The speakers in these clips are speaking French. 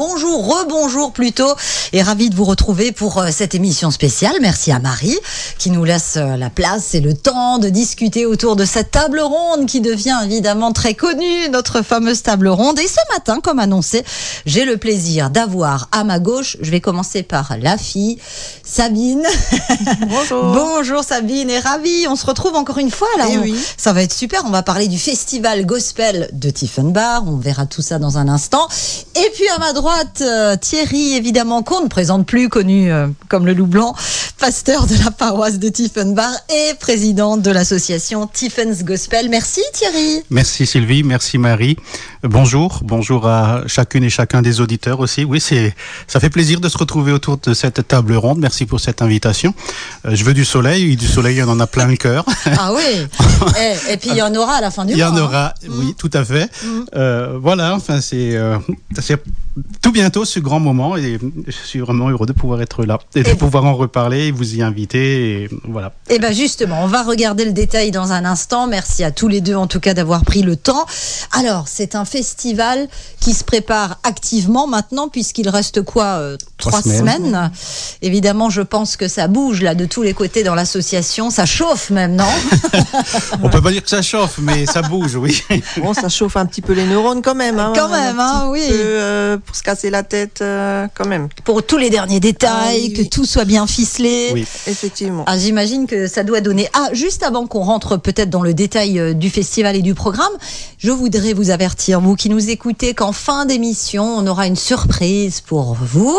Bonjour, rebonjour plutôt, et ravi de vous retrouver pour cette émission spéciale. Merci à Marie qui nous laisse la place et le temps de discuter autour de cette table ronde qui devient évidemment très connue, notre fameuse table ronde. Et ce matin, comme annoncé, j'ai le plaisir d'avoir à ma gauche, je vais commencer par la fille, Sabine. Bonjour. Bonjour Sabine, et ravie, on se retrouve encore une fois là. Oui. Ça va être super, on va parler du festival gospel de Tiefenbach, on verra tout ça dans un instant. Et puis à ma droite, Thierry, évidemment, qu'on ne présente plus, connu comme le loup blanc, pasteur de la paroisse de Tiefenbach et président de l'association Tiefen's Gospel. Merci Thierry. Merci Sylvie, merci Marie. Bonjour à chacune et chacun des auditeurs aussi. Oui, ça fait plaisir de se retrouver autour de cette table ronde. Merci pour cette invitation. Je veux du soleil, on en a plein le cœur. Ah oui. Et puis il y en aura à la fin du mois. Il y en aura, oui, tout à fait. Voilà, enfin c'est tout bientôt ce grand moment et je suis vraiment heureux de pouvoir être là et de pouvoir en reparler, vous y inviter et voilà. Et bien justement, on va regarder le détail dans un instant. Merci à tous les deux en tout cas d'avoir pris le temps. Alors, c'est un festival qui se prépare activement maintenant puisqu'il reste quoi 3 semaines. Évidemment, je pense que ça bouge là de tous les côtés dans l'association. Ça chauffe même, non? On peut pas dire que ça chauffe, mais ça bouge, oui. Bon, ça chauffe un petit peu les neurones quand même. Quand même, oui. Pour se casser la tête, quand même. Pour tous les derniers détails, que tout soit bien ficelé. Oui, effectivement. Ah, j'imagine que ça doit donner. Ah, juste avant qu'on rentre peut-être dans le détail du festival et du programme, je voudrais vous avertir, vous qui nous écoutez, qu'en fin d'émission, on aura une surprise pour vous.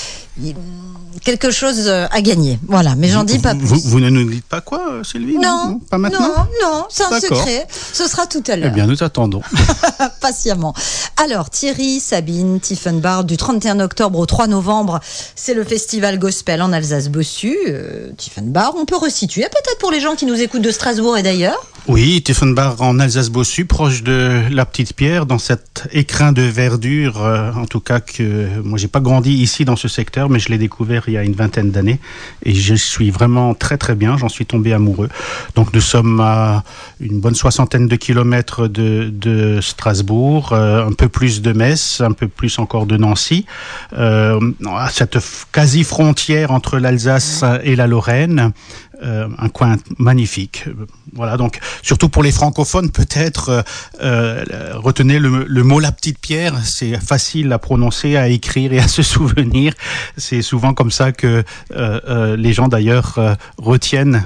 Quelque chose à gagner. Voilà, mais j'en dis pas plus. Vous ne nous dites pas quoi, Sylvie? Non, pas maintenant. Non, c'est un secret. Ce sera tout à l'heure. Eh bien, nous attendons. Patiemment. Alors, Thierry, Sabine, Tiefenbach, du 31 octobre au 3 novembre, c'est le festival gospel en Alsace-Bossu. Tiefenbach, on peut resituer peut-être pour les gens qui nous écoutent de Strasbourg et d'ailleurs. Oui, Tiefenbach en Alsace-Bossu, proche de la Petite Pierre, dans cet écrin de verdure, en tout cas que moi j'ai pas grandi ici dans ce secteur, mais je l'ai découvert il y a une vingtaine d'années et je suis vraiment très très bien, j'en suis tombé amoureux. Donc nous sommes à une bonne 60aine de kilomètres de Strasbourg, un peu plus de Metz, un peu plus encore de Nancy, à cette quasi-frontière entre l'Alsace et la Lorraine. Un coin magnifique. Voilà, donc surtout pour les francophones peut-être retenez le mot la Petite Pierre, c'est facile à prononcer, à écrire et à se souvenir. C'est souvent comme ça que les gens d'ailleurs retiennent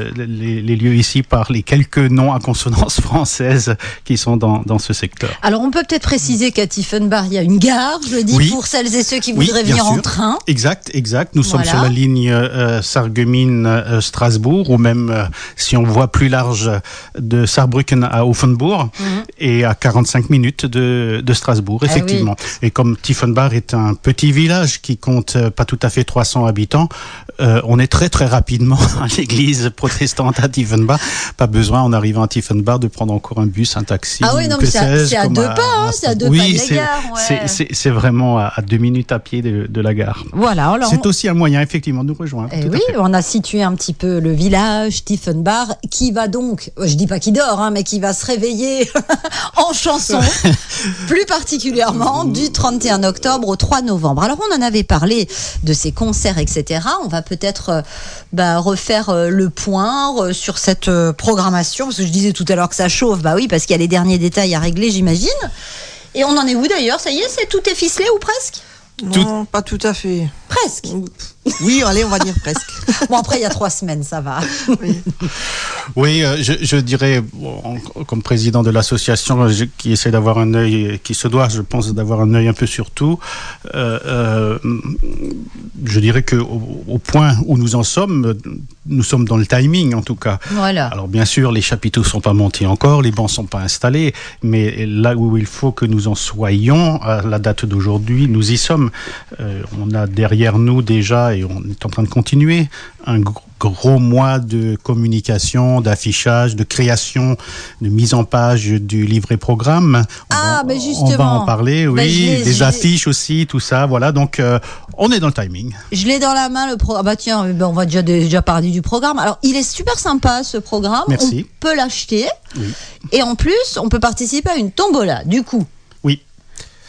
les lieux ici par les quelques noms à consonance française qui sont dans ce secteur. Alors on peut peut-être préciser qu'à Tiefenbach il y a une gare, je le dis, pour celles et ceux qui voudraient venir en train. Exact. Nous sommes sur la ligne Sarreguemines Strasbourg, ou même si on voit plus large de Saarbrücken à Offenbourg, et à 45 minutes de Strasbourg, effectivement. Et comme Tiefenbach est un petit village qui compte pas tout à fait 300 habitants, on est très très rapidement à l'église protestante à Tiefenbach. Pas besoin en arrivant à Tiefenbach de prendre encore un bus, un taxi. Ah oui, non, mais c'est à 2 pas, c'est à 2 pas de la gare. C'est vraiment à 2 minutes à pied de la gare. Voilà. Alors c'est aussi un moyen effectivement de nous rejoindre. Oui, on a situé un petit peu le village Tiefenbach qui va donc, je dis pas qu'il dort, mais qui va se réveiller en chanson, plus particulièrement du 31 octobre au 3 novembre. Alors on en avait parlé de ces concerts, etc. On va peut-être refaire le point sur cette programmation, parce que je disais tout à l'heure que ça chauffe. Bah oui, parce qu'il y a les derniers détails à régler, j'imagine. Et on en est où d'ailleurs? Ça y est, tout est ficelé ou presque? Non, pas tout à fait. Presque. Oui, allez, on va dire presque. Bon, après, il y a 3 semaines, ça va. Oui, je dirais, comme président de l'association qui essaie d'avoir un œil, qui se doit, je pense, d'avoir un œil un peu sur tout, je dirais qu'au point où nous en sommes, nous sommes dans le timing, en tout cas. Voilà. Alors, bien sûr, les chapiteaux ne sont pas montés encore, les bancs ne sont pas installés, mais là où il faut que nous en soyons, à la date d'aujourd'hui, nous y sommes. On a derrière nous déjà, et on est en train de continuer, un gros mois de communication, d'affichage, de création, de mise en page du livret programme. Justement. On va en parler, oui, des affiches aussi, tout ça, voilà. Donc, on est dans le timing. Je l'ai dans la main, le programme. On va déjà parler du programme. Alors, il est super sympa, ce programme. Merci. On peut l'acheter. Oui. Et en plus, on peut participer à une tombola, du coup. Oui.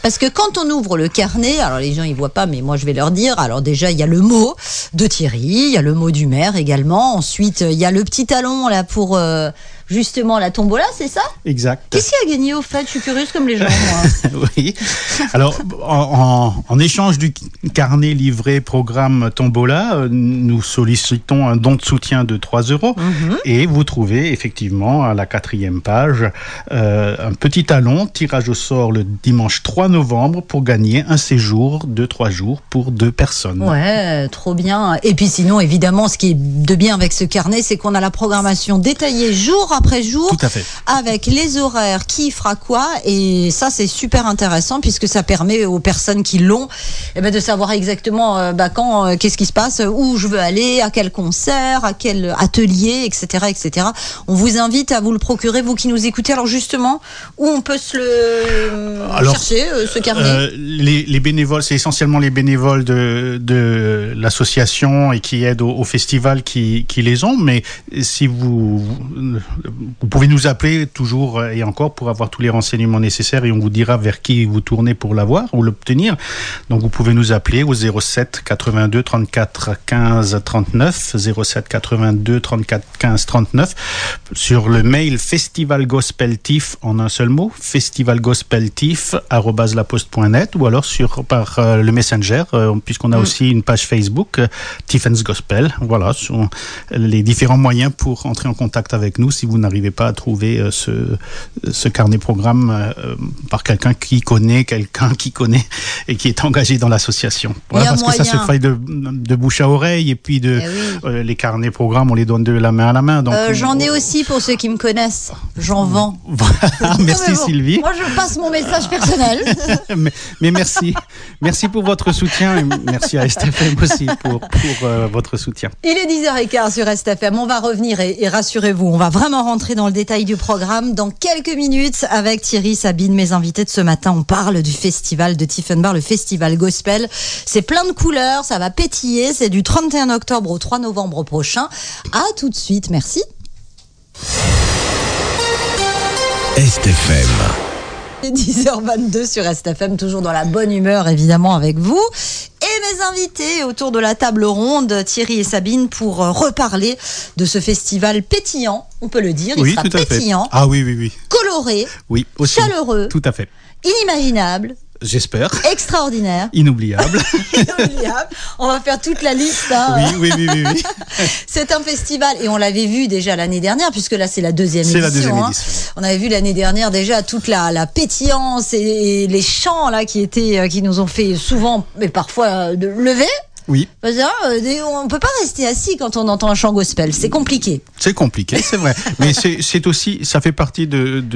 Parce que quand on ouvre le carnet, alors les gens ils voient pas, mais moi je vais leur dire. Alors déjà il y a le mot de Thierry, il y a le mot du maire également. Ensuite il y a le petit talon là pour justement la tombola, c'est ça ? Exact. Qu'est-ce qu'il y a gagné au fait ? Je suis curieuse comme les gens, moi. Oui. Alors, en échange du carnet livré programme Tombola, nous sollicitons un don de soutien de 3 €. Et vous trouvez effectivement à la 4e page un petit talon, tirage au sort le dimanche 3 novembre pour gagner un séjour de 3 jours pour 2 personnes. Ouais, trop bien. Et puis sinon, évidemment, ce qui est de bien avec ce carnet, c'est qu'on a la programmation détaillée jour après jour. Tout à fait. Avec les horaires, qui fera quoi. Et ça, c'est super intéressant puisque ça permet aux personnes qui l'ont de savoir exactement quand, qu'est-ce qui se passe, où je veux aller, à quel concert, à quel atelier, etc., etc. On vous invite à vous le procurer, vous qui nous écoutez. Alors justement, où on peut se le chercher, ce carnet ? Les bénévoles, c'est essentiellement les bénévoles de l'association et qui aident au festival qui les ont. Mais si vous pouvez nous appeler toujours et encore pour avoir tous les renseignements nécessaires et on vous dira vers qui vous tournez pour l'avoir ou l'obtenir. Donc vous pouvez nous appeler au 07 82 34 15 39, 07 82 34 15 39 sur le mail festivalgospeltif en un seul mot, festivalgospeltif@laposte.net ou alors par le Messenger puisqu'on a aussi une page Facebook Tiffen's Gospel. Voilà, sont les différents moyens pour entrer en contact avec nous si vous n'arrivez pas à trouver ce carnet programme par quelqu'un qui connaît et qui est engagé dans l'association. Voilà, parce que ça se fait de bouche à oreille et puis les carnets programmes, on les donne de la main à la main. Donc, j'en ai aussi pour ceux qui me connaissent. J'en vends. Merci Sylvie. Moi je passe mon message personnel. mais merci. Merci pour votre soutien et merci à STFM aussi pour votre soutien. Il est 10h15 sur STFM. On va revenir et rassurez-vous, on va vraiment rentrer dans le détail du programme dans quelques minutes avec Thierry, Sabine, mes invités de ce matin. On parle du festival de Tiefenbach, le festival gospel. C'est plein de couleurs, ça va pétiller. C'est du 31 octobre au 3 novembre prochain. À tout de suite, merci. STFM. 10h22 sur STFM, toujours dans la bonne humeur évidemment avec vous. Et mes invités autour de la table ronde, Thierry et Sabine, pour reparler de ce festival pétillant, on peut le dire, il sera pétillant, ah oui. coloré, oui, aussi. Chaleureux, tout à fait, inimaginable. J'espère. Extraordinaire. Inoubliable. Inoubliable. On va faire toute la liste. Hein. Oui. C'est un festival, et on l'avait vu déjà l'année dernière, puisque là c'est la deuxième édition. C'est la deuxième édition. On avait vu l'année dernière déjà toute la pétillance et les chants là qui nous ont fait souvent, mais parfois lever. Oui. Parce que, on peut pas rester assis quand on entend un chant gospel, c'est compliqué. C'est compliqué, c'est vrai. Mais c'est aussi, ça fait partie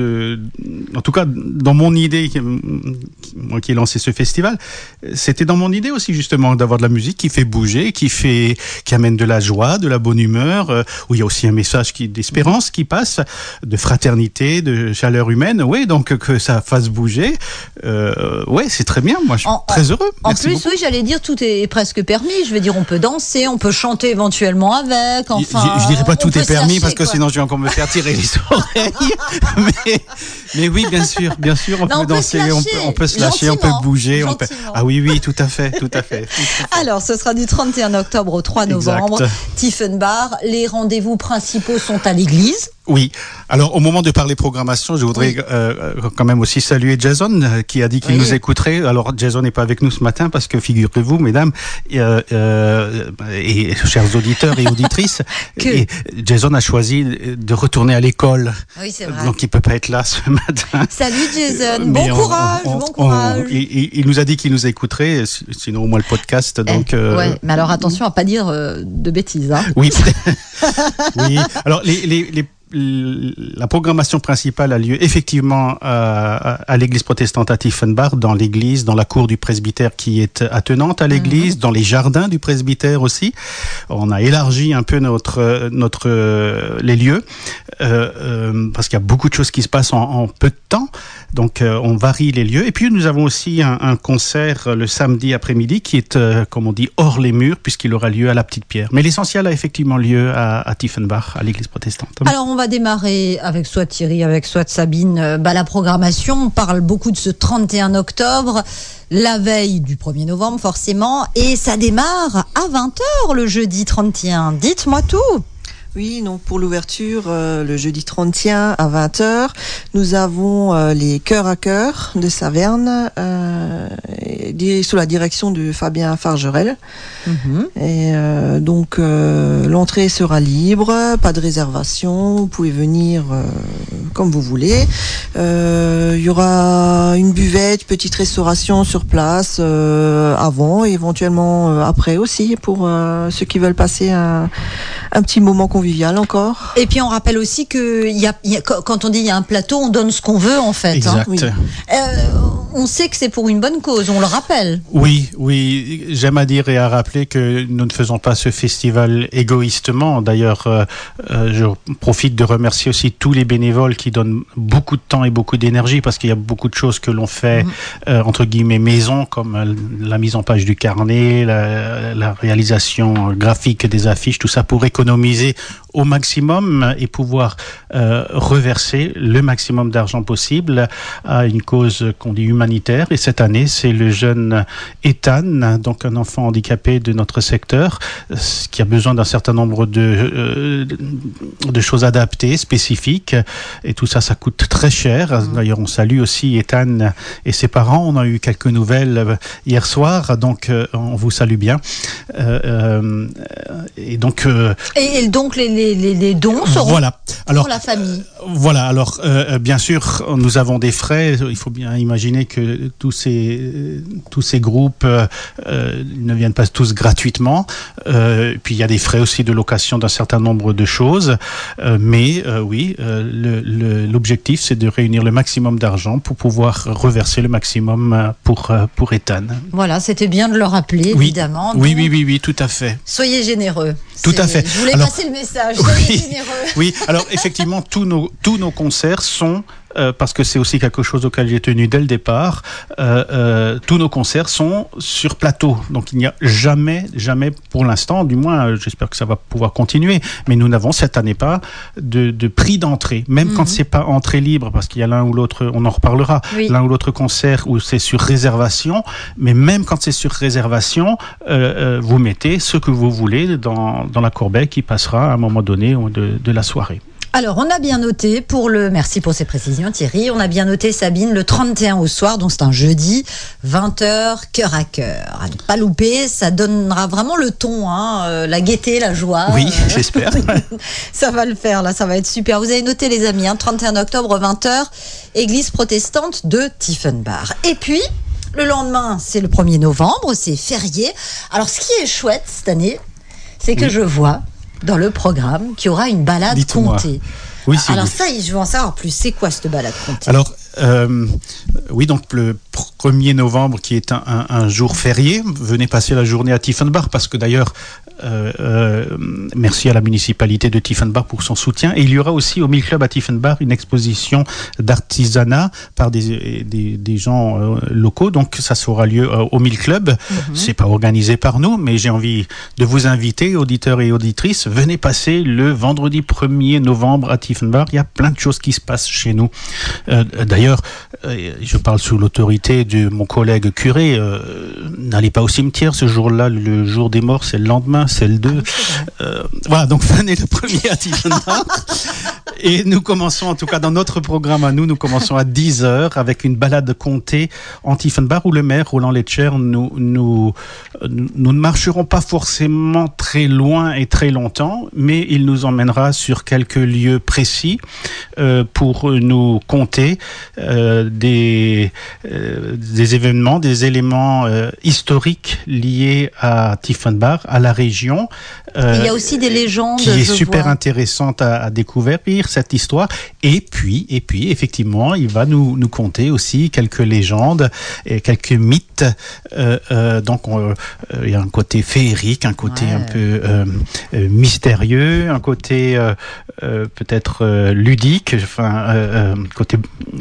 en tout cas, dans mon idée, moi qui ai lancé ce festival, c'était dans mon idée aussi justement d'avoir de la musique qui fait bouger, qui amène de la joie, de la bonne humeur, où il y a aussi un message d'espérance qui passe, de fraternité, de chaleur humaine. Oui, donc que ça fasse bouger. Ouais, c'est très bien. Moi, je suis très heureux. En Merci plus, beaucoup. oui, j'allais dire tout est presque permis. Je veux dire, on peut danser, on peut chanter éventuellement avec. Enfin, je dirais pas tout est permis parce que quoi. sinon je vais encore me faire tirer les oreilles. mais oui, bien sûr, on peut danser, on peut se lâcher, on peut bouger, Ah oui, tout à fait. Alors, ce sera du 31 octobre au 3 novembre. Tiefenbach. Les rendez-vous principaux sont à l'église. Oui. Alors, au moment de parler programmation, je voudrais quand même aussi saluer Jason qui a dit qu'il nous écouterait. Alors, Jason n'est pas avec nous ce matin parce que figurez-vous, mesdames et chers auditeurs et auditrices, Jason a choisi de retourner à l'école. Oui, c'est vrai. Donc, il peut pas être là ce matin. Salut Jason. Bon courage. Il nous a dit qu'il nous écouterait, sinon au moins le podcast. Donc, ouais, mais alors attention à pas dire de bêtises. Hein. Oui. Oui. Alors, la programmation principale a lieu effectivement à l'église protestante à Tiefenbach, dans la cour du presbytère qui est attenante à l'église, dans les jardins du presbytère aussi. On a élargi un peu les lieux parce qu'il y a beaucoup de choses qui se passent en peu de temps. Donc on varie les lieux. Et puis nous avons aussi un concert le samedi après-midi qui est, comme on dit, hors les murs puisqu'il aura lieu à la Petite Pierre. Mais l'essentiel a effectivement lieu à Tiefenbach, à l'église protestante. Alors on va démarrer avec soit Thierry, avec soit Sabine, la programmation. On parle beaucoup de ce 31 octobre, la veille du 1er novembre forcément, et ça démarre à 20h le jeudi 31. Dites-moi tout. Oui, donc pour l'ouverture, le jeudi 31 à 20h, nous avons les Cœurs à Cœur de Saverne, sous la direction de Fabien Fargerel. Et donc l'entrée sera libre, pas de réservation, vous pouvez venir comme vous voulez. Il y aura une buvette, petite restauration sur place avant et éventuellement après aussi pour ceux qui veulent passer un petit moment convivial encore. Et puis on rappelle aussi que quand on dit il y a un plateau, on donne ce qu'on veut en fait. Exact. Oui. On sait que c'est pour une bonne cause, on le rappelle. Oui, j'aime à dire et à rappeler que nous ne faisons pas ce festival égoïstement. D'ailleurs, je profite de remercier aussi tous les bénévoles qui donnent beaucoup de temps et beaucoup d'énergie, parce qu'il y a beaucoup de choses que l'on fait entre guillemets maison, comme la mise en page du carnet, la réalisation graphique des affiches, tout ça pour économiser au maximum et pouvoir reverser le maximum d'argent possible à une cause qu'on dit humanitaire. Et cette année, c'est le jeune Ethan, donc un enfant handicapé de notre secteur, qui a besoin d'un certain nombre de choses adaptées, spécifiques. Et tout ça, ça coûte très cher. D'ailleurs, on salue aussi Ethan et ses parents. On a eu quelques nouvelles hier soir, donc on vous salue bien. Et donc les dons seront pour la famille. Alors bien sûr, nous avons des frais. Il faut bien imaginer que tous ces groupes ne viennent pas tous gratuitement. Puis il y a des frais aussi de location d'un certain nombre de choses. Mais l'objectif, c'est de réunir le maximum d'argent pour pouvoir reverser le maximum pour Ethan. Voilà, c'était bien de le rappeler, évidemment. Donc, oui, tout à fait. Soyez généreux. Tout à fait. Je voulais passer le message. Soyez généreux. Oui, alors effectivement, tous nos concerts sont, parce que c'est aussi quelque chose auquel j'ai tenu dès le départ, tous nos concerts sont sur plateau. Donc il n'y a jamais pour l'instant, du moins j'espère que ça va pouvoir continuer, mais nous n'avons cette année pas de prix d'entrée, même quand c'est pas entrée libre, parce qu'il y a l'un ou l'autre, on en reparlera, l'un ou l'autre concert où c'est sur réservation, mais même quand c'est sur réservation, vous mettez ce que vous voulez dans la corbeille qui passera à un moment donné de la soirée. Alors, on a bien noté merci pour ces précisions Thierry, on a bien noté Sabine, le 31 au soir, donc c'est un jeudi, 20h, Cœur à Cœur. À ne pas louper, ça donnera vraiment le ton, la gaieté, la joie. Oui, j'espère. Ça va le faire, là, ça va être super. Vous avez noté les amis, 31 octobre, 20h, église protestante de Tiefenbach. Et puis, le lendemain, c'est le 1er novembre, c'est férié. Alors, ce qui est chouette cette année, c'est que je vois dans le programme qu'il y aura une balade comptée. Oui, alors ça, je veux en savoir plus. C'est quoi cette balade comptée ? Alors, donc le 1er novembre, qui est un jour férié, venez passer la journée à Tiefenbach, parce que d'ailleurs, merci à la municipalité de Tiefenbach pour son soutien. Et il y aura aussi au Mill Club à Tiefenbach une exposition d'artisanat par des gens locaux. Donc ça aura lieu au Mill Club. C'est pas organisé par nous, mais j'ai envie de vous inviter, auditeurs et auditrices, venez passer le vendredi 1er novembre à Tiefenbach. Il y a plein de choses qui se passent chez nous. D'ailleurs, je parle sous l'autorité de mon collègue curé, n'allez pas au cimetière ce jour-là, le jour des morts, c'est le lendemain, c'est le 2. Voilà, donc venez le 1er à Tiefenbach. Et nous commençons, en tout cas dans notre programme à nous commençons à 10h avec une balade comptée en Tiefenbach, où le maire, Roland Letscher, nous ne marcherons pas forcément très loin et très longtemps, mais il nous emmènera sur quelques lieux précis pour nous compter des événements, des éléments historiques liés à Tiefenbach, à la région. Il y a aussi des légendes qui est super intéressante à découvrir cette histoire. Et puis effectivement, il va nous conter aussi quelques légendes et quelques mythes. Donc il y a un côté féerique, un côté un peu mystérieux, un côté peut-être ludique, côté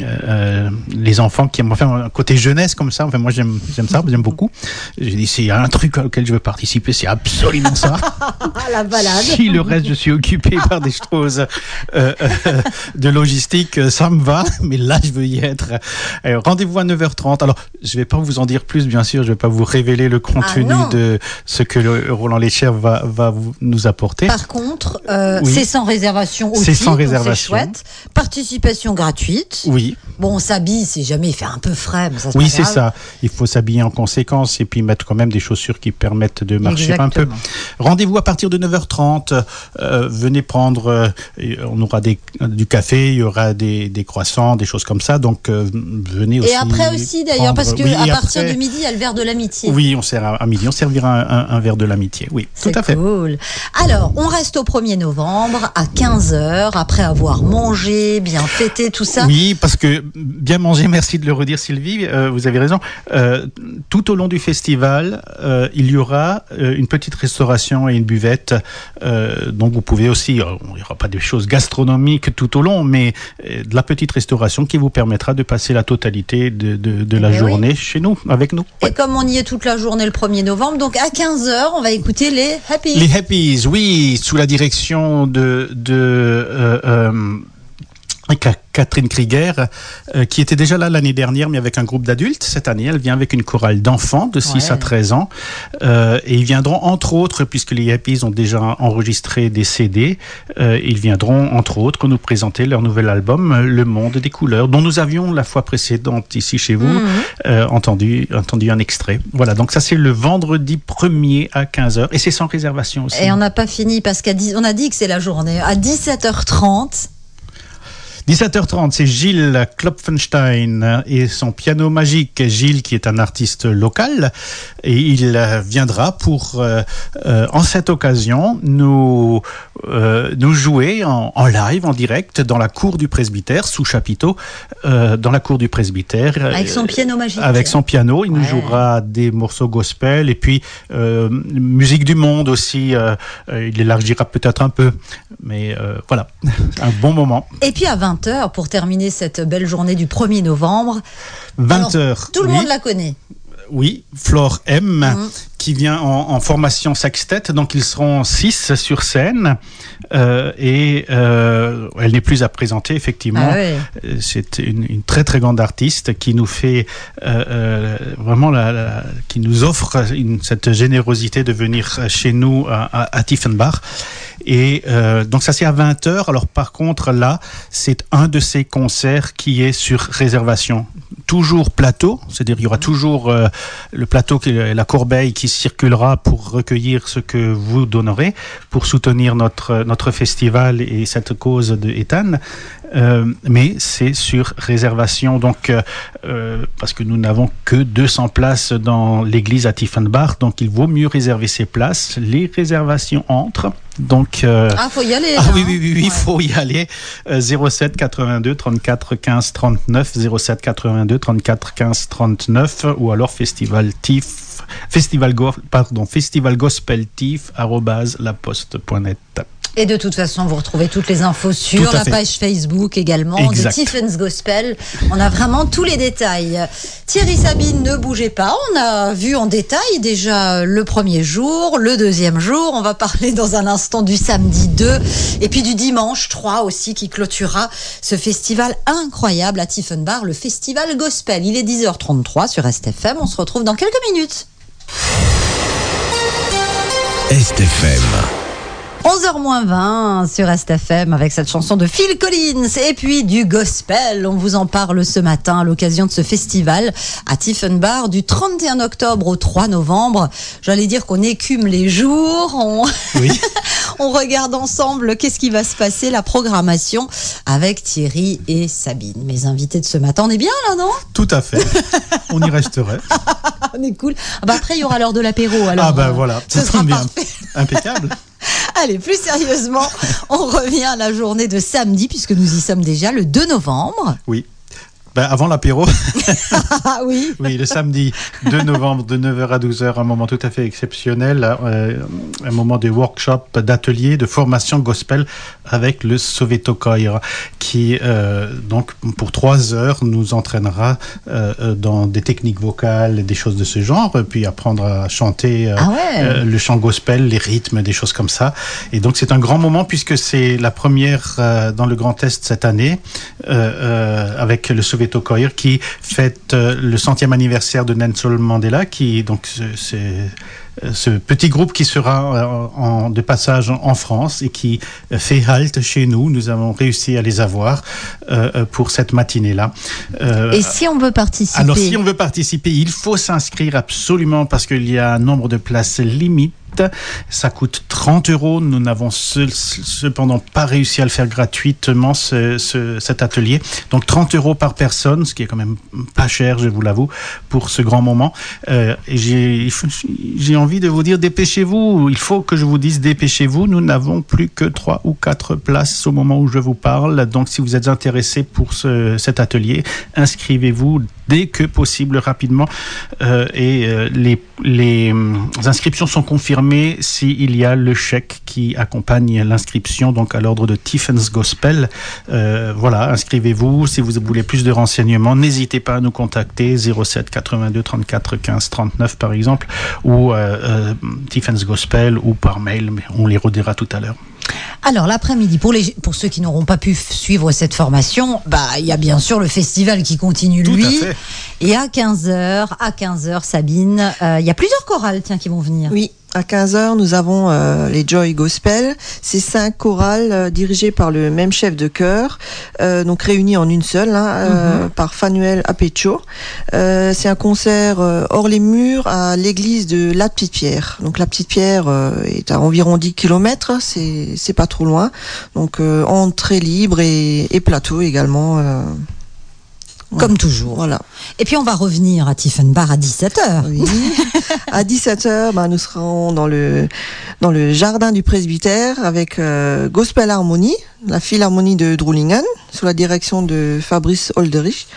les enfants qui aiment, un côté jeunesse comme ça. Moi j'aime ça, j'aime beaucoup. J'ai dit, s'il y a un truc auquel je veux participer, c'est absolument ça. La balade. Si le reste je suis occupé par des choses de logistique, ça me va, mais là, je veux y être. Rendez-vous à 9h30. Alors, je ne vais pas vous en dire plus, bien sûr, je ne vais pas vous révéler le contenu de ce que Roland Léchère va nous apporter. Par contre, c'est sans réservation aussi. C'est sans réservation. C'est chouette. Participation gratuite. Oui. Bon, on s'habille si jamais il fait un peu frais, mais ça oui, c'est ça. Il faut s'habiller en conséquence et puis mettre quand même des chaussures qui permettent de marcher un peu. Rendez-vous à partir de 9h30. Venez prendre, on aura du café, il y aura des croissants, des choses comme ça. Donc, venez aussi. Et après aussi, d'ailleurs, parce qu'à partir de midi, il y a le verre de l'amitié. Oui, à midi, on servira un verre de l'amitié. Oui, tout à fait. C'est cool. Alors, on reste au 1er novembre à 15h, après avoir mangé, bien fêté, tout ça. Oui, parce que bien manger, merci de le redire, Sylvie, vous avez raison. Tout au long du festival, il y aura une petite restauration et une buvette. Donc, vous pouvez aussi, il n'y aura pas des choses gastronomiques tout au long, mais de la petite restauration qui vous permettra de passer la totalité de la journée chez nous, avec nous. Et comme on y est toute la journée le 1er novembre, donc à 15h, on va écouter les Happies. Les Happies, oui, sous la direction de Catherine Krieger, qui était déjà là l'année dernière, mais avec un groupe d'adultes. Cette année, elle vient avec une chorale d'enfants de 6 à 13 ans. Et ils viendront, entre autres, puisque les Happies ont déjà enregistré des CD, ils viendront, entre autres, nous présenter leur nouvel album, Le Monde des Couleurs, dont nous avions la fois précédente, ici chez vous, entendu un extrait. Voilà, donc ça, c'est le vendredi 1er à 15h, et c'est sans réservation aussi. Et on n'a pas fini, parce qu'on a dit que c'est la journée. À 17h30... 17h30, c'est Gilles Klopfenstein et son piano magique. Gilles, qui est un artiste local, et il viendra pour, en cette occasion, nous jouer en live, en direct, dans la cour du presbytère, sous chapiteau, dans la cour du presbytère. Avec son piano magique. Avec son piano, il nous jouera des morceaux gospel, et puis musique du monde aussi. Il élargira peut-être un peu, mais voilà, un bon moment. Et puis à 20h, pour terminer cette belle journée du 1er novembre. 20h. Tout le monde la connaît. Oui, Flore M, qui vient en formation sextette, donc ils seront 6 sur scène, et elle n'est plus à présenter, effectivement. C'est une très très grande artiste qui nous fait vraiment qui nous offre cette générosité de venir chez nous à Tiefenbach. Et donc ça c'est à 20h. Alors par contre là, c'est un de ces concerts qui est sur réservation. Toujours plateau, c'est-à-dire il y aura toujours le plateau, la corbeille qui circulera pour recueillir ce que vous donnerez, pour soutenir notre festival et cette cause de Ethan. Mais c'est sur réservation, donc parce que nous n'avons que 200 places dans l'église à Tiefenbach, donc il vaut mieux réserver ses places. Les réservations entrent. Donc, faut y aller. Oui, faut y aller. 07 82 34 15 39, 07 82 34 15 39, ou alors festivalgospeltif@laposte.net. Et de toute façon, vous retrouvez toutes les infos sur la page Facebook également de Tiefen's Gospel. On a vraiment tous les détails. Thierry, Sabine, ne bougez pas. On a vu en détail déjà le premier jour, le deuxième jour. On va parler dans un instant du samedi 2 et puis du dimanche 3 aussi qui clôturera ce festival incroyable à Tiefenbach, le festival Gospel. Il est 10h33 sur STFM. On se retrouve dans quelques minutes. STFM. 11h-20 sur STFM avec cette chanson de Phil Collins et puis du gospel. On vous en parle ce matin à l'occasion de ce festival à Tiefenbach du 31 octobre au 3 novembre. J'allais dire qu'on écume les jours, on regarde ensemble qu'est-ce qui va se passer, la programmation avec Thierry et Sabine. Mes invités de ce matin, on est bien là, non ? Tout à fait, on y resterait. On est cool. Après, il y aura l'heure de l'apéro. Alors, voilà, ce sera bien. Parfait. Impeccable. Allez, plus sérieusement, on revient à la journée de samedi, puisque nous y sommes déjà le 2 novembre. Oui. Avant l'apéro. Ah oui. Oui, le samedi 2 novembre de 9h à 12h, un moment tout à fait exceptionnel, un moment de workshop, d'atelier, de formation gospel avec le Soweto Choir qui, donc, pour 3 heures, nous entraînera dans des techniques vocales, des choses de ce genre, puis apprendre à chanter le chant gospel, les rythmes, des choses comme ça. Et donc, c'est un grand moment puisque c'est la première dans le Grand Est cette année, avec le Soweto Choir qui fête le 100e anniversaire de Nelson Mandela, qui donc ce petit groupe qui sera de passage en France et qui fait halte chez nous. Nous avons réussi à les avoir pour cette matinée-là. Et si on veut participer? Alors, si on veut participer, il faut s'inscrire absolument parce qu'il y a un nombre de places limite. Ça coûte 30 €. Nous n'avons cependant pas réussi à le faire gratuitement, cet atelier. Donc 30 € par personne, ce qui est quand même pas cher, je vous l'avoue, pour ce grand moment. Et j'ai envie de vous dire, dépêchez-vous. Il faut que je vous dise, dépêchez-vous. Nous n'avons plus que 3 ou 4 places au moment où je vous parle. Donc si vous êtes intéressé pour cet atelier, inscrivez-vous dès que possible, rapidement. Les inscriptions sont confirmées s'il y a le chèque qui accompagne l'inscription, donc à l'ordre de Tiffen's Gospel. Voilà, inscrivez-vous. Si vous voulez plus de renseignements, n'hésitez pas à nous contacter, 07 82 34 15 39 par exemple, ou Tiffen's Gospel, ou par mail, mais on les redira tout à l'heure. Alors l'après-midi, pour ceux qui n'auront pas pu suivre cette formation, il y a bien sûr le festival qui continue, lui. Tout à fait. Et à 15h, Sabine, il y a plusieurs chorales qui vont venir. Oui. À 15h, nous avons les Joy Gospel. C'est 5 chorales dirigées par le même chef de chœur, donc réunies en une seule, par Fanuel Apecho. C'est un concert hors les murs à l'église de La Petite Pierre. Donc La Petite Pierre est à environ 10 km, c'est pas trop loin. Donc entrée libre et plateau également. Comme toujours. Voilà. Et puis on va revenir à Tiefenbach à 17h. Oui. À 17h, nous serons dans le jardin du presbytère avec Gospel Harmonie, la philharmonie de Drulingen, sous la direction de Fabrice Holderich,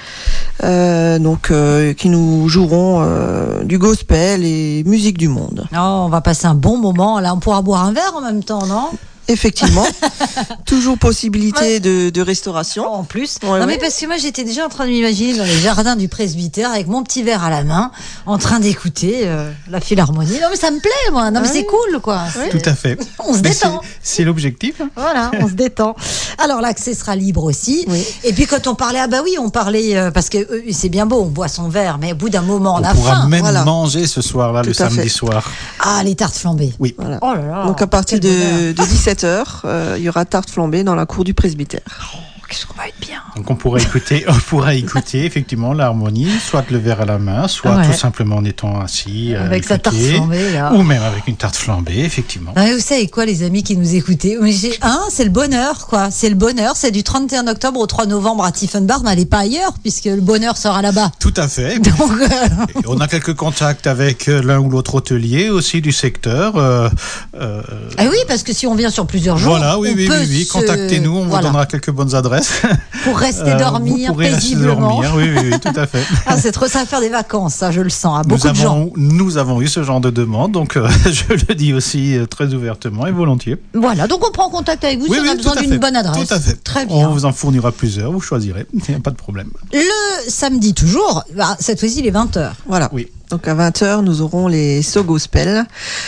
qui nous joueront du gospel et musique du monde. Oh, on va passer un bon moment. Là, on pourra boire un verre en même temps, non ? Effectivement, toujours possibilité de restauration. En plus, ouais, mais parce que moi j'étais déjà en train de m'imaginer dans les jardins du presbytère avec mon petit verre à la main, en train d'écouter la philharmonie. Non mais ça me plaît, moi. Non mais c'est cool, quoi. Tout à fait. On se détend. C'est l'objectif. Voilà, on se détend. Alors l'accès sera libre aussi. Oui. Et puis quand on parlait, on parlait parce que c'est bien beau, on boit son verre, mais au bout d'un moment on a faim. On pourra même manger ce soir-là, le samedi soir. Ah, les tartes flambées. Oui. Voilà. Oh là là. Donc à partir de 17h, il y aura tarte flambée dans la cour du presbytère. Qu'est-ce qu'on va être bien. Donc on pourra écouter effectivement l'harmonie, soit le verre à la main, soit tout simplement en étant assis avec sa tarte flambée là. Ou même avec une tarte flambée, effectivement. Vous savez quoi, les amis qui nous écoutaient, c'est le bonheur, quoi. C'est le bonheur. C'est du 31 octobre au 3 novembre à Tiefenbach. N'allez pas ailleurs puisque le bonheur sera là-bas. Tout à fait. Donc, on a quelques contacts avec l'un ou l'autre hôtelier aussi du secteur. Oui, parce que si on vient sur plusieurs jours, voilà, oui. Contactez-nous, on vous donnera quelques bonnes adresses. Pour rester dormir paisiblement. Oui, tout à fait. C'est trop ça à faire des vacances, ça, je le sens. Beaucoup de gens. Nous avons eu ce genre de demande, donc je le dis aussi très ouvertement et volontiers. Voilà, donc on prend contact avec vous si on a besoin d'une bonne adresse. Tout à fait. Très bien. On vous en fournira plusieurs, vous choisirez, il n'y a pas de problème. Le samedi toujours, cette fois-ci, il est 20h. Voilà. Oui. Donc à 20h, nous aurons les So Gospel.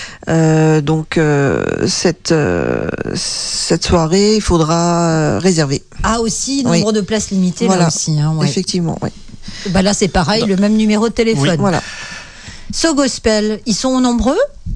Cette soirée, il faudra réserver. Ah aussi, nombre de places limitées là aussi. Effectivement, oui. Là c'est pareil, le même numéro de téléphone. Oui, voilà. So Gospel, ils sont nombreux ?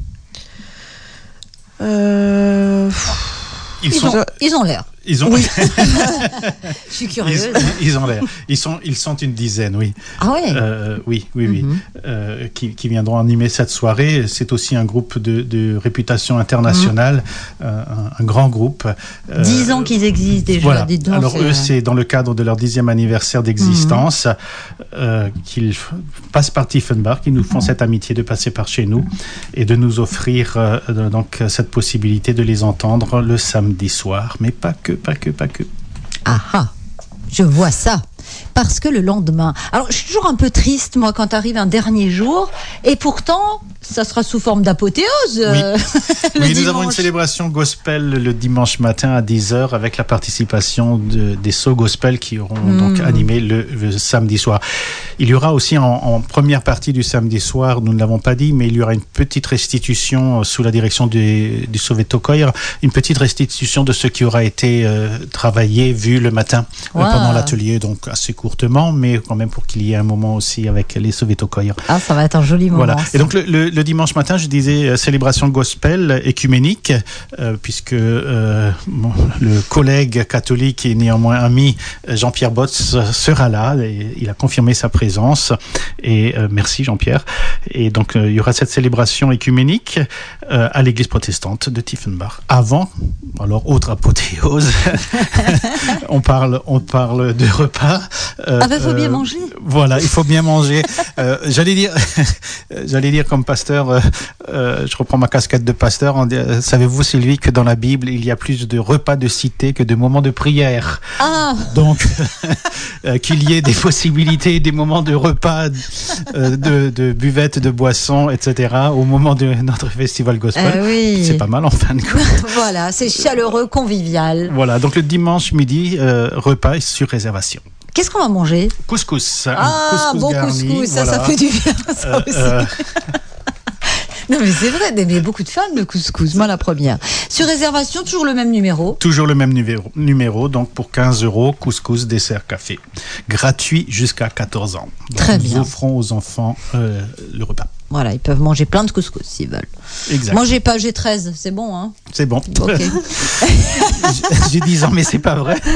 Ils ont l'air. Oui. Je suis curieuse. Ils ont l'air. Ils sont une dizaine, oui. Ah ouais. Oui. Qui viendront animer cette soirée. C'est aussi un groupe de réputation internationale, un grand groupe. 10 ans qu'ils existent déjà. Voilà. Alors eux, c'est dans le cadre de leur 10e anniversaire d'existence qu'ils passent par Tiefenbach, qu'ils nous font cette amitié de passer par chez nous et de nous offrir donc cette possibilité de les entendre le samedi soir, mais pas que. Ah, je vois ça. parce que le lendemain... Alors, je suis toujours un peu triste, moi, quand arrive un dernier jour, et pourtant, ça sera sous forme d'apothéose. Oui, nous avons une célébration gospel le dimanche matin à 10h avec la participation des So Gospel qui auront donc animé le samedi soir. Il y aura aussi en première partie du samedi soir, nous ne l'avons pas dit, mais il y aura une petite restitution sous la direction du Sovetokoir, une petite restitution de ce qui aura été travaillé, vu le matin pendant l'atelier, donc assez courtement, mais quand même pour qu'il y ait un moment aussi avec les Sovetokoir. Ah, ça va être un joli moment. Voilà. Et donc le dimanche matin, je disais célébration gospel écuménique, puisque le collègue catholique et néanmoins ami Jean-Pierre Botz sera là, et il a confirmé sa présence, et merci Jean-Pierre. Et donc il y aura cette célébration écuménique à l'église protestante de Tiefenbach. Avant, alors autre apothéose, on parle de repas. Faut bien manger. Voilà, il faut bien manger. J'allais dire comme pasteur, je reprends ma casquette de pasteur. Savez-vous, Sylvie, que dans la Bible, il y a plus de repas de cité que de moments de prière. Donc, qu'il y ait des possibilités, des moments de repas, de buvette, de boissons, etc. au moment de notre festival gospel. Oui. C'est pas mal en fin de compte. Voilà, c'est chaleureux, convivial. Voilà, donc le dimanche midi, repas sur réservation. Qu'est-ce qu'on va manger ? Couscous. Bon garni, couscous, voilà. ça fait du bien, ça aussi. Non mais c'est vrai, mais beaucoup de fans le couscous, moi la première. Sur réservation, toujours le même numéro. Toujours le même numéro, donc pour 15 €, couscous, dessert, café. Gratuit jusqu'à 14 ans. Donc très bien. Nous offrons aux enfants le repas. Voilà, ils peuvent manger plein de couscous s'ils veulent. Exact. Moi j'ai 13, c'est bon hein ? C'est bon. Ok. J'ai 10 ans, mais c'est pas vrai.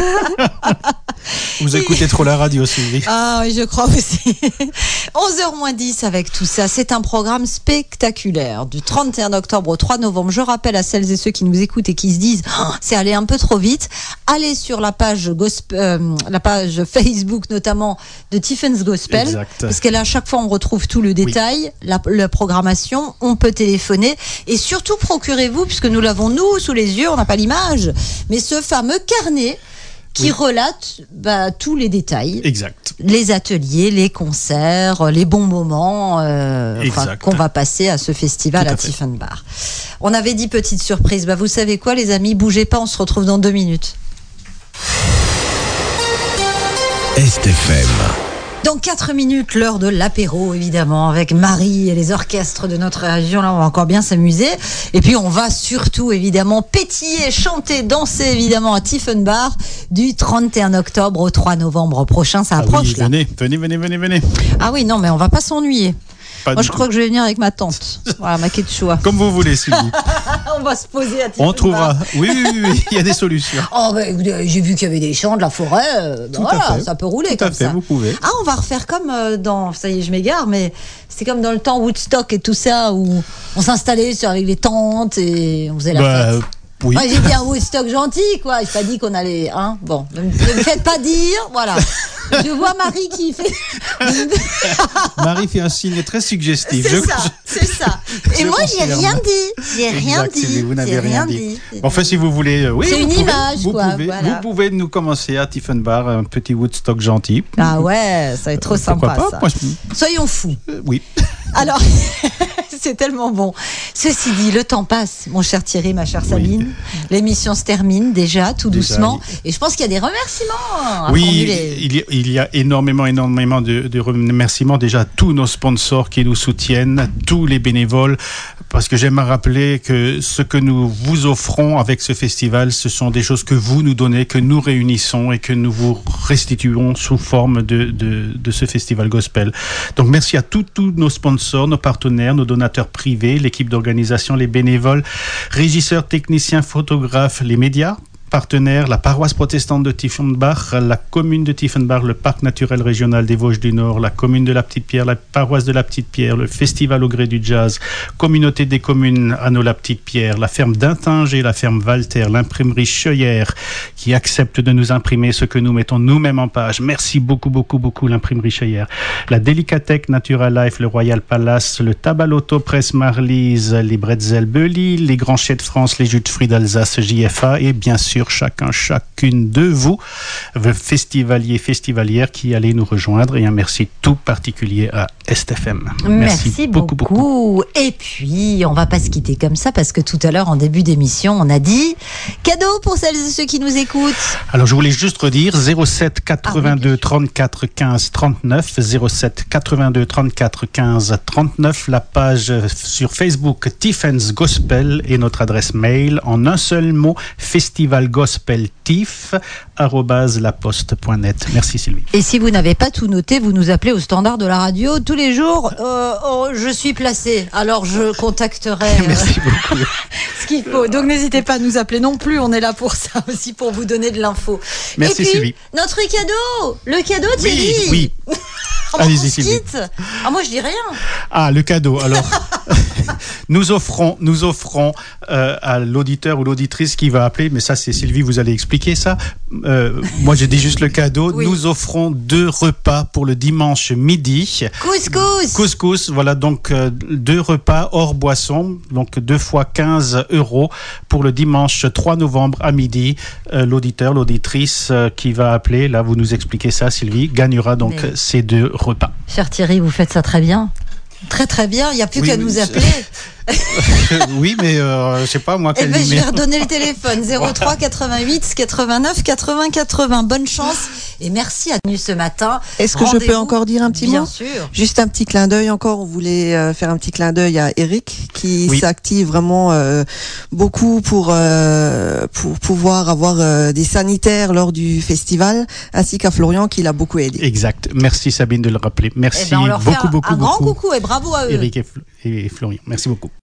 Vous écoutez trop la radio, Sylvie. Ah oui, je crois aussi. 11h-10 avec tout ça. C'est un programme spectaculaire du 31 octobre au 3 novembre. Je rappelle à celles et ceux qui nous écoutent et qui se disent c'est allé un peu trop vite. Allez sur la page la page Facebook notamment de Tiffen's Gospel. Exact. Parce que là, à chaque fois, on retrouve tout le détail, la programmation, on peut téléphoner. Et surtout, procurez-vous, puisque nous l'avons nous sous les yeux, on n'a pas l'image, mais ce fameux carnet qui relate tous les détails. Exact. Les ateliers, les concerts, les bons moments qu'on va passer à ce festival à Tiefenbach. On avait dit petite surprise. Vous savez quoi, les amis, bougez pas, on se retrouve dans 2 minutes. STFM. Dans 4 minutes, l'heure de l'apéro, évidemment, avec Marie et les orchestres de notre région. Là, on va encore bien s'amuser. Et puis, on va surtout, évidemment, pétiller, chanter, danser, évidemment, à Tiefenbach du 31 octobre au 3 novembre prochain. Ça approche, là. Venez. Ah oui, non, mais on va pas s'ennuyer. Moi, je crois que je vais venir avec ma tante. Voilà, ma quechua. Comme vous voulez, Sylvie. On va se poser à Tiefenbach. On trouvera. Oui, il y a des solutions. J'ai vu qu'il y avait des champs, de la forêt. Voilà, ça peut rouler Tout comme ça. Tout à fait, vous pouvez. On va refaire comme dans... Ça y est, je m'égare, mais c'est comme dans le temps Woodstock et tout ça, où on s'installait avec les tentes et on faisait la fête. Oui. Moi, j'ai dit un Woodstock gentil, quoi. J'ai pas dit qu'on allait... Bon, ne me faites pas dire, voilà. Je vois Marie qui fait... Marie fait un signe très suggestif. C'est ça. Et moi, j'ai rien dit. J'ai rien dit. Vous n'avez rien dit. Enfin, si vous voulez... oui, c'est une image, quoi. Vous pouvez nous commencer à Tiefenbach, un petit Woodstock gentil. Ah ouais, ça va être trop sympa, pas, ça. Moi, Soyons fous. Oui. Alors, c'est tellement bon. Ceci dit, le temps passe, mon cher Thierry, ma chère Sabine. Oui. L'émission se termine déjà, tout doucement. Et je pense qu'il y a des remerciements à formuler. Il y a énormément de remerciements. Déjà, tous nos sponsors qui nous soutiennent, tous les bénévoles. Parce que j'aime rappeler que ce que nous vous offrons avec ce festival, ce sont des choses que vous nous donnez, que nous réunissons et que nous vous restituons sous forme de ce festival gospel. Donc, merci à tous nos sponsors, nos partenaires, nos donateurs privés, l'équipe d'organisation, les bénévoles, régisseurs, techniciens, photographes, les médias partenaires, la paroisse protestante de Tiefenbach, la commune de Tiefenbach, le parc naturel régional des Vosges du Nord, la commune de la Petite-Pierre, la paroisse de la Petite-Pierre, le festival au gré du jazz, communauté des communes Anneau-la-Petite-Pierre, la ferme d'Intinger, la ferme Walter, l'imprimerie Scheuer qui accepte de nous imprimer ce que nous mettons nous-mêmes en page. Merci beaucoup l'imprimerie Scheuer. La Délicatech Natural Life, le Royal Palace, le Tabalotto Presse Marlise, les Bretzel Belly, les Grands Chais de France, les jus de fruits d'Alsace JFA et bien sûr sur chacune de vous, festivaliers, festivalières qui allez nous rejoindre. Et un merci tout particulier à STFM. Merci beaucoup. Et puis, on va pas se quitter comme ça parce que tout à l'heure, en début d'émission, on a dit cadeau pour celles et ceux qui nous écoutent. Alors, je voulais juste redire 07 82 34 15 39, 07 82 34 15 39, la page sur Facebook Tiffen's Gospel et notre adresse mail en un seul mot, festivalgospeltif@laposte.net. Merci Sylvie. Et si vous n'avez pas tout noté, vous nous appelez au standard de la radio tous les jours. Je suis placé, alors je contacterai Merci beaucoup. ce qu'il faut. Donc n'hésitez pas à nous appeler non plus, on est là pour ça aussi, pour vous donner de l'info. Merci et puis, Sylvie. Notre cadeau, le cadeau Thierry. Oui. Allez-y Sylvie. Moi je dis rien. Ah, le cadeau. Alors, nous offrons à l'auditeur ou l'auditrice qui va appeler, mais ça c'est Sylvie, vous allez expliquer ça. Moi je dis juste le cadeau. Oui. Nous offrons 2 repas pour le dimanche midi. Couscous, voilà, donc 2 repas hors boisson, donc 2 fois 15 € pour le dimanche 3 novembre à midi. L'auditeur, l'auditrice qui va appeler, là vous nous expliquez ça Sylvie, gagnera donc ces 2 repas. Cher Thierry, vous faites ça très bien. Très très bien, il n'y a plus qu'à nous appeler. Oui, mais je sais pas moi quel je vais numéro. redonner le téléphone 03 88 89 80 80. Bonne chance et merci à nous ce matin. Est-ce que je peux encore dire un petit mot ? Bien sûr. Juste un petit clin d'œil encore. On voulait faire un petit clin d'œil à Eric qui s'active vraiment beaucoup pour pouvoir avoir des sanitaires lors du festival, ainsi qu'à Florian qui l'a beaucoup aidé. Exact. Merci Sabine de le rappeler. Merci On leur beaucoup. fait un grand coucou et bravo à eux. Eric et Florian. Merci beaucoup.